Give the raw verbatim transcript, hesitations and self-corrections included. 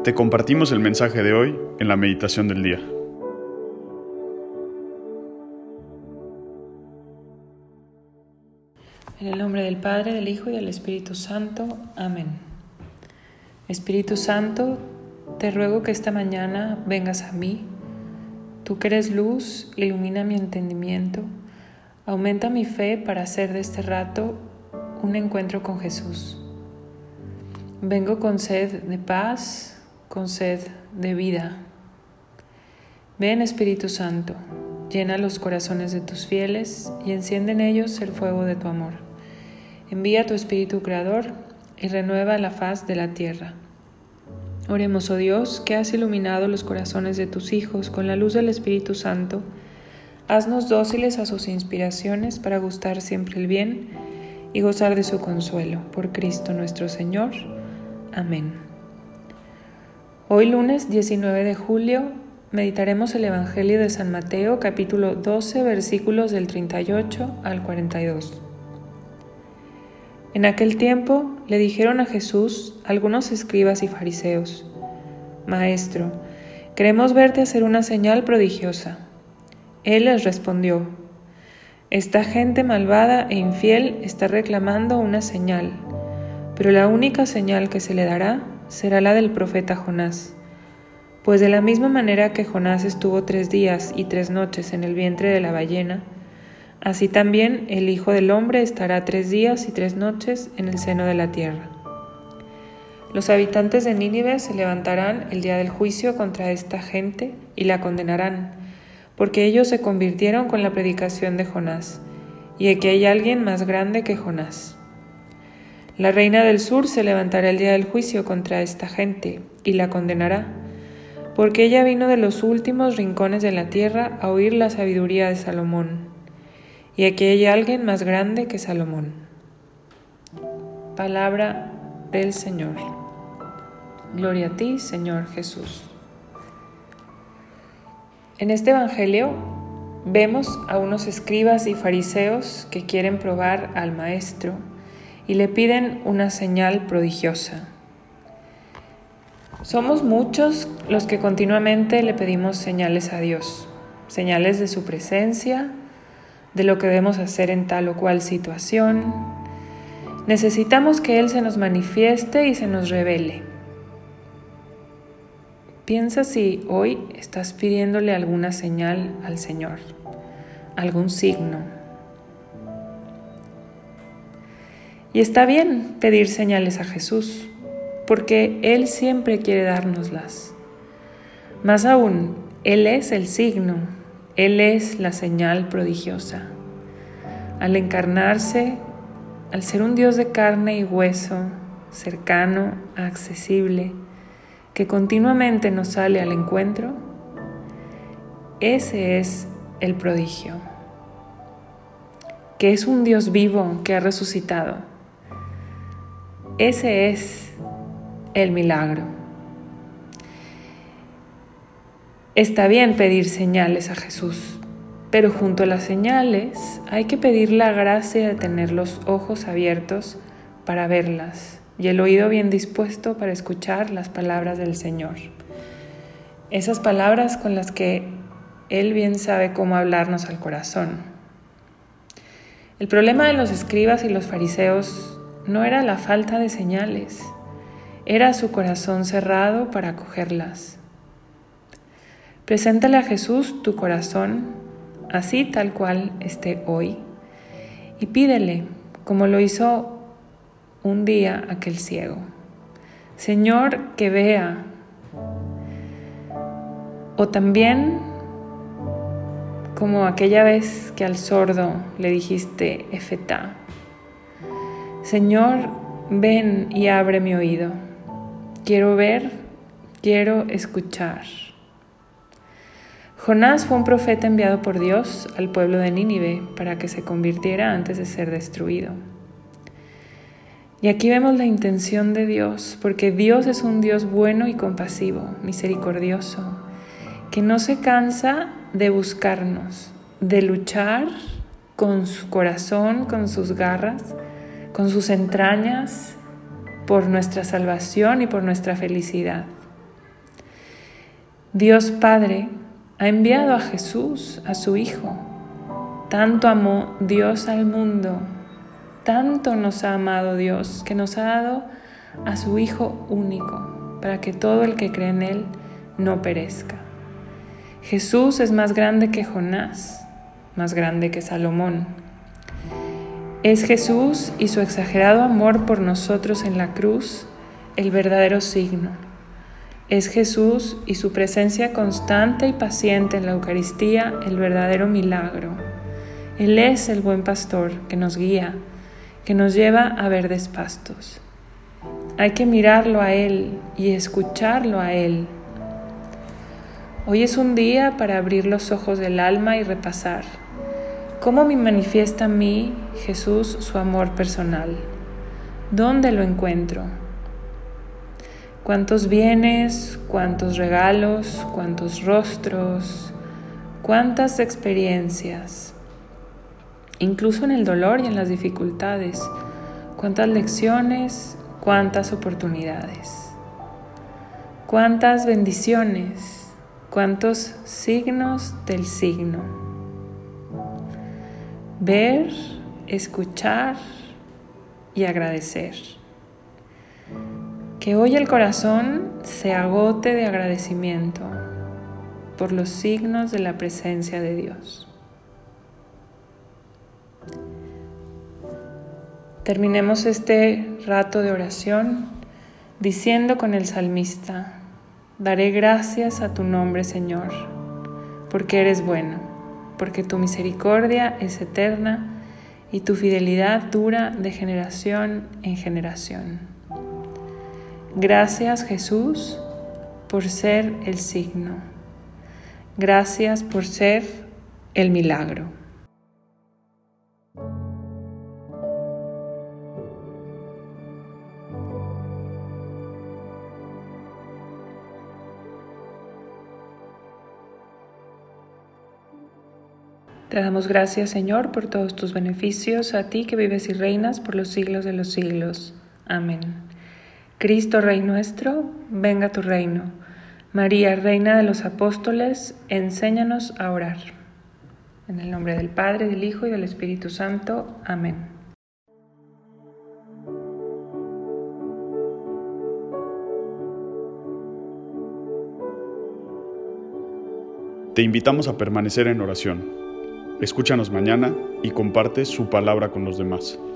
Te compartimos el mensaje de hoy en la meditación del día. En el nombre del Padre, del Hijo y del Espíritu Santo. Amén. Espíritu Santo, te ruego que esta mañana vengas a mí. Tú que eres luz, ilumina mi entendimiento. Aumenta mi fe para hacer de este rato un encuentro con Jesús. Vengo con sed de paz, con sed de vida. Ven, Espíritu Santo, llena los corazones de tus fieles y enciende en ellos el fuego de tu amor. Envía tu Espíritu Creador y renueva la faz de la tierra. Oremos, oh Dios, que has iluminado los corazones de tus hijos con la luz del Espíritu Santo. Haznos dóciles a sus inspiraciones para gustar siempre el bien y gozar de su consuelo. Por Cristo nuestro Señor. Amén. Hoy lunes diecinueve de julio meditaremos el Evangelio de San Mateo, capítulo doce, versículos del treinta y ocho al cuarenta y dos. En aquel tiempo le dijeron a Jesús algunos escribas y fariseos: Maestro, queremos verte hacer una señal prodigiosa. Él les respondió: Esta gente malvada e infiel está reclamando una señal, pero la única señal que se le dará será la del profeta Jonás. Pues de la misma manera que Jonás estuvo tres días y tres noches en el vientre de la ballena, así también el Hijo del Hombre estará tres días y tres noches en el seno de la tierra. Los habitantes de Nínive se levantarán el día del juicio contra esta gente y la condenarán, porque ellos se convirtieron con la predicación de Jonás, y aquí hay alguien más grande que Jonás. La reina del sur se levantará el día del juicio contra esta gente y la condenará, porque ella vino de los últimos rincones de la tierra a oír la sabiduría de Salomón. Y aquí hay alguien más grande que Salomón. Palabra del Señor. Gloria a ti, Señor Jesús. En este Evangelio vemos a unos escribas y fariseos que quieren probar al Maestro y le piden una señal prodigiosa. Somos muchos los que continuamente le pedimos señales a Dios, señales de su presencia, de lo que debemos hacer en tal o cual situación. Necesitamos que Él se nos manifieste y se nos revele. Piensa si hoy estás pidiéndole alguna señal al Señor, algún signo. Y está bien pedir señales a Jesús, porque Él siempre quiere dárnoslas. Más aún, Él es el signo, Él es la señal prodigiosa. Al encarnarse, al ser un Dios de carne y hueso, cercano, accesible, que continuamente nos sale al encuentro, ese es el prodigio, que es un Dios vivo que ha resucitado. Ese es el milagro. Está bien pedir señales a Jesús, pero junto a las señales hay que pedir la gracia de tener los ojos abiertos para verlas y el oído bien dispuesto para escuchar las palabras del Señor. Esas palabras con las que Él bien sabe cómo hablarnos al corazón. El problema de los escribas y los fariseos no era la falta de señales, era su corazón cerrado para acogerlas. Preséntale a Jesús tu corazón, así tal cual esté hoy, y pídele, como lo hizo un día aquel ciego: Señor, que vea. O también, como aquella vez que al sordo le dijiste Efetá: Señor, ven y abre mi oído. Quiero ver, quiero escuchar. Jonás fue un profeta enviado por Dios al pueblo de Nínive para que se convirtiera antes de ser destruido. Y aquí vemos la intención de Dios, porque Dios es un Dios bueno y compasivo, misericordioso, que no se cansa de buscarnos, de luchar con su corazón, con sus garras, con sus entrañas, por nuestra salvación y por nuestra felicidad. Dios Padre ha enviado a Jesús, a su Hijo. Tanto amó Dios al mundo, tanto nos ha amado Dios, que nos ha dado a su Hijo único, para que todo el que cree en Él no perezca. Jesús es más grande que Jonás, más grande que Salomón. Es Jesús y su exagerado amor por nosotros en la cruz el verdadero signo. Es Jesús y su presencia constante y paciente en la Eucaristía el verdadero milagro. Él es el buen pastor que nos guía, que nos lleva a verdes pastos. Hay que mirarlo a Él y escucharlo a Él. Hoy es un día para abrir los ojos del alma y repasar cómo me manifiesta a mí Jesús su amor personal. ¿Dónde lo encuentro? ¿Cuántos bienes, cuántos regalos, cuántos rostros, cuántas experiencias? Incluso en el dolor y en las dificultades, cuántas lecciones, cuántas oportunidades, cuántas bendiciones, cuántos signos del signo. Ver, escuchar y agradecer. Que hoy el corazón se agote de agradecimiento por los signos de la presencia de Dios. Terminemos este rato de oración diciendo con el salmista: daré gracias a tu nombre, Señor, porque eres bueno, porque tu misericordia es eterna y tu fidelidad dura de generación en generación. Gracias, Jesús, por ser el signo. Gracias por ser el milagro. Te damos gracias, Señor, por todos tus beneficios, a ti que vives y reinas por los siglos de los siglos. Amén. Cristo, Rey nuestro, venga tu reino. María, Reina de los Apóstoles, enséñanos a orar. En el nombre del Padre, del Hijo y del Espíritu Santo. Amén. Te invitamos a permanecer en oración. Escúchanos mañana y comparte su palabra con los demás.